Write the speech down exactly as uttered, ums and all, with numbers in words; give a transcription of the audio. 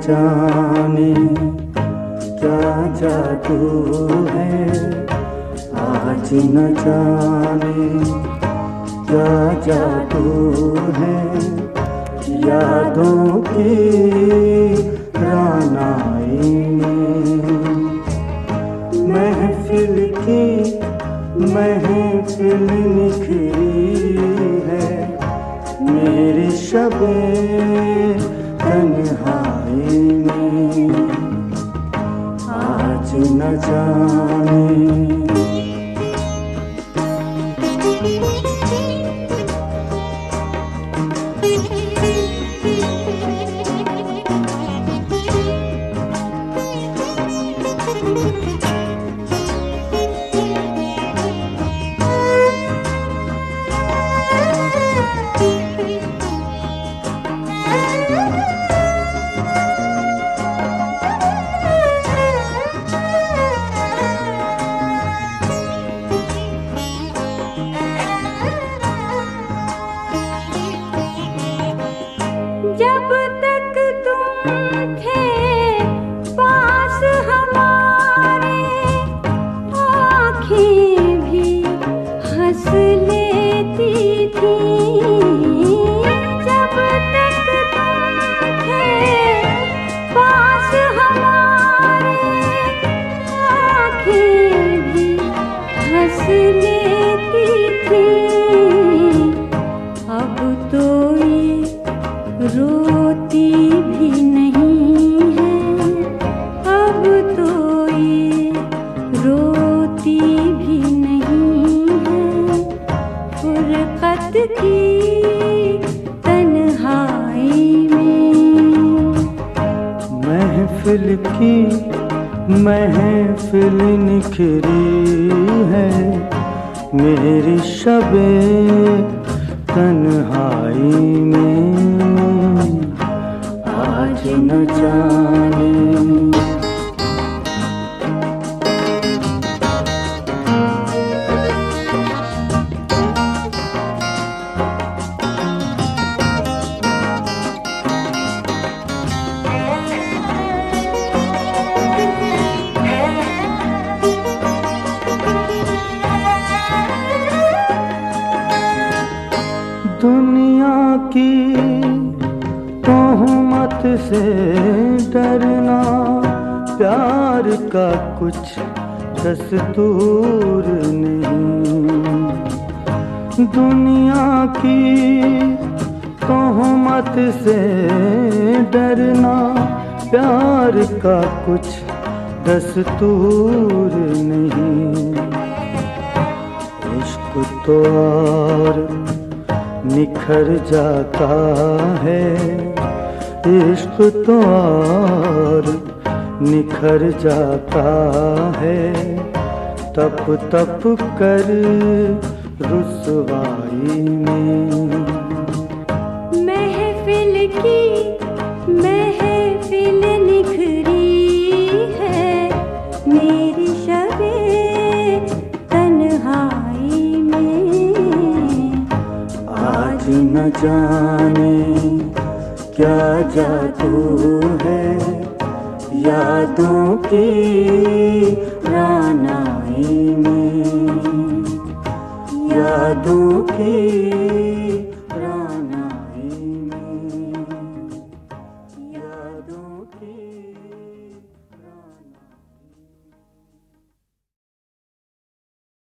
जाने क्या जादू है, आज न जाने क्या जादू है। यादों की रानाई में महफिल की महफिल निखरी है, मेरी शबे तन्हाई में आज न जाने। जब तक तुम थे पास हमारे, आँखें भी हंस लेती थी। जब तक तुम थे पास हमारे, आँखें भी हंस लेती थी। अब तो ये रोती भी नहीं है, अब तो ये रोती भी नहीं है। फुरकत की तन्हाई में महफिल की महफिल निखरी है, मेरी शबे तन्हाई में आज न जाने। दुनिया की तोहमत से डरना, प्यार का कुछ दस्तूर नहीं। दुनिया की तोहमत से डरना, प्यार का कुछ दस्तूर नहीं। इश्क तो और निखर जाता है, इश्क तो और निखर जाता है। तप तप कर रुसवाई में महफिल की महफिल निखरी है, मेरी शबे तन्हाई में आज न जाने क्या जादू है। यादों की रानाई में यादों की